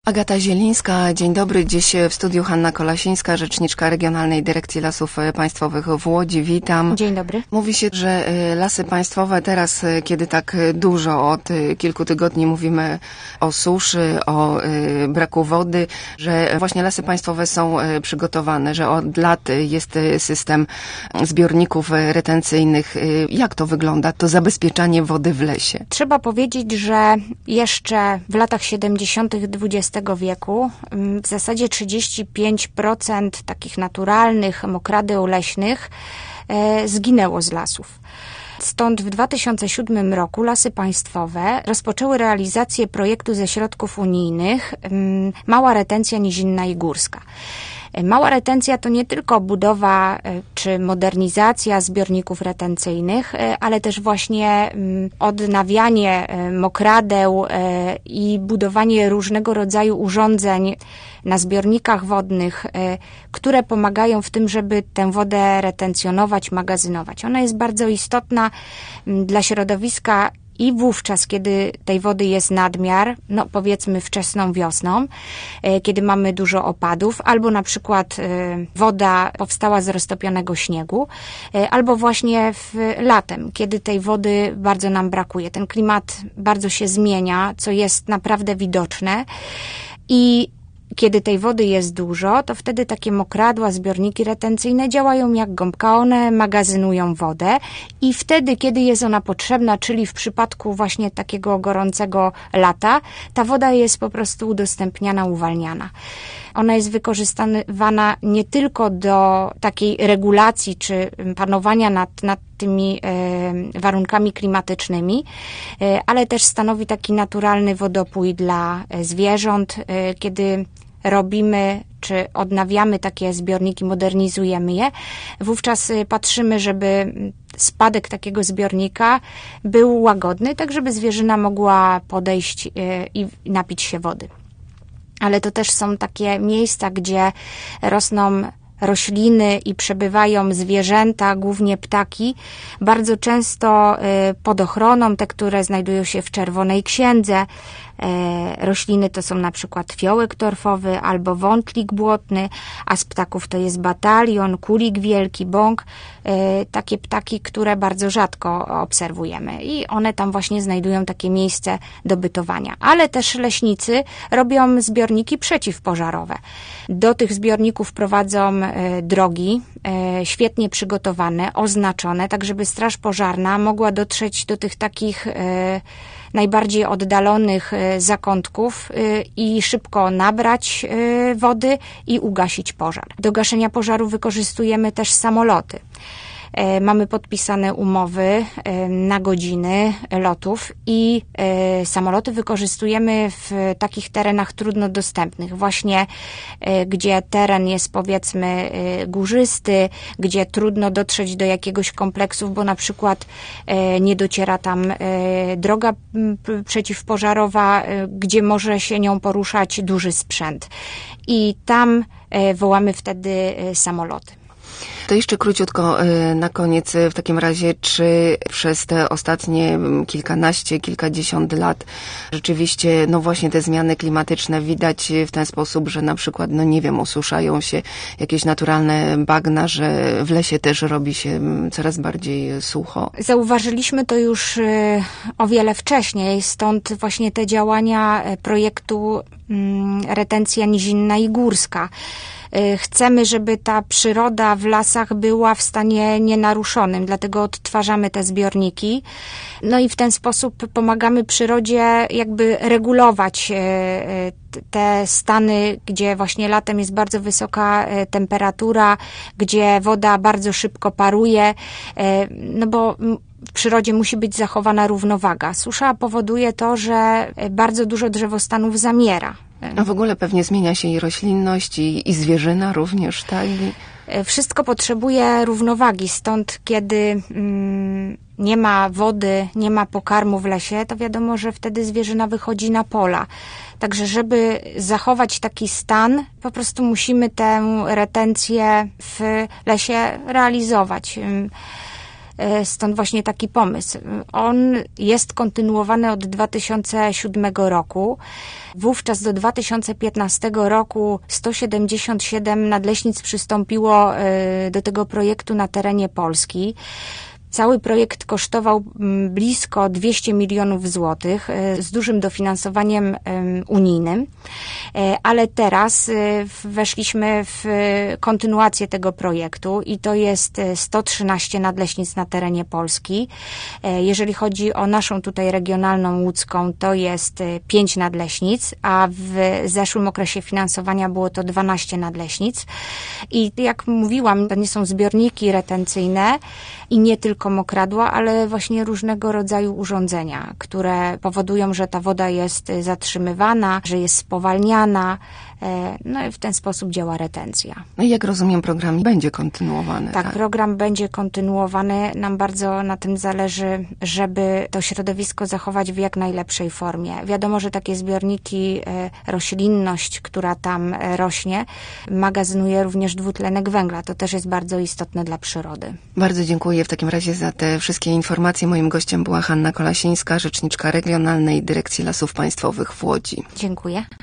Agata Zielińska, dzień dobry. Dziś w studiu Hanna Kolasińska, rzeczniczka Regionalnej Dyrekcji Lasów Państwowych w Łodzi. Witam. Dzień dobry. Mówi się, że lasy państwowe teraz, kiedy tak dużo od kilku tygodni mówimy o suszy, o braku wody, że właśnie lasy państwowe są przygotowane, że od lat jest system zbiorników retencyjnych. Jak to wygląda, to zabezpieczanie wody w lesie? Trzeba powiedzieć, że jeszcze w latach 70. XX wieku w zasadzie 35% takich naturalnych mokradeł leśnych zginęło z lasów. Stąd w 2007 roku Lasy Państwowe rozpoczęły realizację projektu ze środków unijnych Mała retencja nizinna i górska. Mała retencja to nie tylko budowa czy modernizacja zbiorników retencyjnych, ale też właśnie odnawianie mokradeł i budowanie różnego rodzaju urządzeń na zbiornikach wodnych, które pomagają w tym, żeby tę wodę retencjonować, magazynować. Ona jest bardzo istotna dla środowiska i wówczas, kiedy tej wody jest nadmiar, no powiedzmy wczesną wiosną, kiedy mamy dużo opadów, albo na przykład woda powstała z roztopionego śniegu, albo właśnie latem, kiedy tej wody bardzo nam brakuje. Ten klimat bardzo się zmienia, co jest naprawdę widoczne i kiedy tej wody jest dużo, to wtedy takie mokradła, zbiorniki retencyjne działają jak gąbka. One magazynują wodę i wtedy, kiedy jest ona potrzebna, czyli w przypadku właśnie takiego gorącego lata, ta woda jest po prostu udostępniana, uwalniana. Ona jest wykorzystywana nie tylko do takiej regulacji czy panowania nad tymi warunkami klimatycznymi, ale też stanowi taki naturalny wodopój dla zwierząt, kiedy robimy czy odnawiamy takie zbiorniki, modernizujemy je, wówczas patrzymy, żeby spadek takiego zbiornika był łagodny, tak żeby zwierzyna mogła podejść i napić się wody. Ale to też są takie miejsca, gdzie rosną rośliny i przebywają zwierzęta, głównie ptaki, bardzo często pod ochroną, te, które znajdują się w Czerwonej Księdze. Rośliny to są na przykład fiołek torfowy albo wątlik błotny, a z ptaków to jest batalion, kulik wielki, bąk. Takie ptaki, które bardzo rzadko obserwujemy i one tam właśnie znajdują takie miejsce do bytowania. Ale też leśnicy robią zbiorniki przeciwpożarowe. Do tych zbiorników prowadzą drogi świetnie przygotowane, oznaczone, tak żeby straż pożarna mogła dotrzeć do tych takich najbardziej oddalonych zakątków i szybko nabrać wody i ugasić pożar. Do gaszenia pożaru wykorzystujemy też samoloty. Mamy podpisane umowy na godziny lotów i samoloty wykorzystujemy w takich terenach trudno dostępnych, właśnie gdzie teren jest powiedzmy górzysty, gdzie trudno dotrzeć do jakiegoś kompleksu, bo na przykład nie dociera tam droga przeciwpożarowa, gdzie może się nią poruszać duży sprzęt. I tam wołamy wtedy samoloty. To jeszcze króciutko na koniec w takim razie, czy przez te ostatnie kilkadziesiąt lat rzeczywiście, no właśnie te zmiany klimatyczne widać w ten sposób, że na przykład, no nie wiem, osuszają się jakieś naturalne bagna, że w lesie też robi się coraz bardziej sucho? Zauważyliśmy to już o wiele wcześniej, stąd właśnie te działania projektu Retencja nizinna i górska. Chcemy, żeby ta przyroda w lasach była w stanie nienaruszonym, dlatego odtwarzamy te zbiorniki. No i w ten sposób pomagamy przyrodzie jakby regulować te stany, gdzie właśnie latem jest bardzo wysoka temperatura, gdzie woda bardzo szybko paruje, no bo w przyrodzie musi być zachowana równowaga. Susza powoduje to, że bardzo dużo drzewostanów zamiera. A w ogóle pewnie zmienia się i roślinność, i zwierzyna również, tak? Wszystko potrzebuje równowagi, stąd kiedy nie ma wody, nie ma pokarmu w lesie, to wiadomo, że wtedy zwierzyna wychodzi na pola. Także żeby zachować taki stan, po prostu musimy tę retencję w lesie realizować. Stąd właśnie taki pomysł. On jest kontynuowany od 2007 roku. Wówczas do 2015 roku 177 nadleśnictw przystąpiło do tego projektu na terenie Polski. Cały projekt kosztował blisko 200 milionów złotych z dużym dofinansowaniem unijnym, ale teraz weszliśmy w kontynuację tego projektu i to jest 113 nadleśnictw na terenie Polski. Jeżeli chodzi o naszą tutaj regionalną łódzką, to jest 5 nadleśnictw, a w zeszłym okresie finansowania było to 12 nadleśnictw. I jak mówiłam, to nie są zbiorniki retencyjne i nie tylko mokradła, ale właśnie różnego rodzaju urządzenia, które powodują, że ta woda jest zatrzymywana, że jest spowalniana, no i w ten sposób działa retencja. No i jak rozumiem, program będzie kontynuowany. Tak, program będzie kontynuowany. Nam bardzo na tym zależy, żeby to środowisko zachować w jak najlepszej formie. Wiadomo, że takie zbiorniki, roślinność, która tam rośnie, magazynuje również dwutlenek węgla. To też jest bardzo istotne dla przyrody. Bardzo dziękuję w takim razie za te wszystkie informacje. Moim gościem była Hanna Kolasińska, rzeczniczka Regionalnej Dyrekcji Lasów Państwowych w Łodzi. Dziękuję.